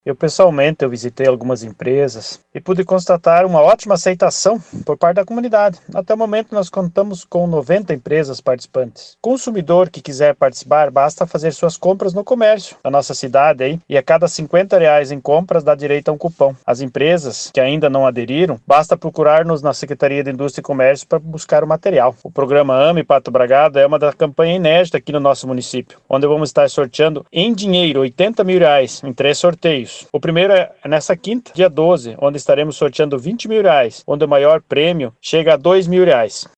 Pessoalmente eu visitei algumas empresas e pude constatar uma ótima aceitação por parte da comunidade. Até o momento nós contamos com 90 empresas participantes. Consumidor que quiser participar, basta fazer suas compras no comércio da nossa cidade aí, e a cada R$ 50 em compras dá direito a um cupom. As empresas que ainda não aderiram, basta procurar-nos na Secretaria de Indústria e Comércio para buscar o material. O programa AME Pato Bragado é uma da campanha inédita aqui no nosso município, onde vamos estar sorteando em dinheiro R$ 80 mil em 3 sorteios. O primeiro é nessa quinta, dia 12, onde estaremos sorteando R$ 20 mil, onde o maior prêmio chega a R$ 2 mil.